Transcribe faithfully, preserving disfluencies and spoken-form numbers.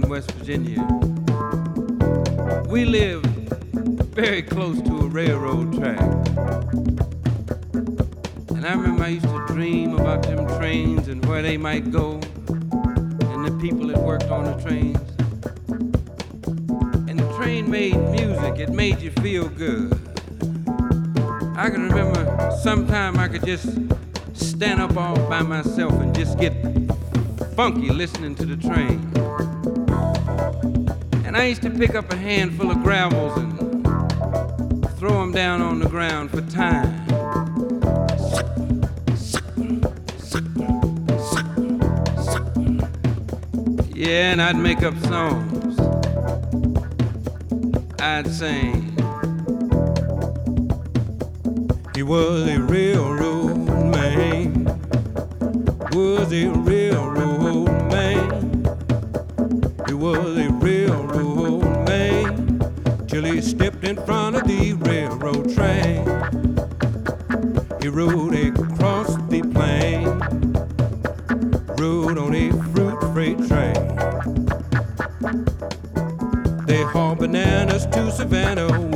in West Virginia. We live very close to a railroad track. And I remember I used to dream about them trains and where they might go and the people that worked on the trains. And the train made music, it made you feel good. I can remember sometime I could just stand up all by myself and just get funky listening to the train. And I used to pick up a handful of gravels and throw them down on the ground for time. Yeah, and I'd make up songs. I'd sing. He was a railroad man, was a railroad man. He was a railroad man till he stepped in front of the railroad train. He rode across the plain, rode on a fruit freight train. They hauled bananas to Savannah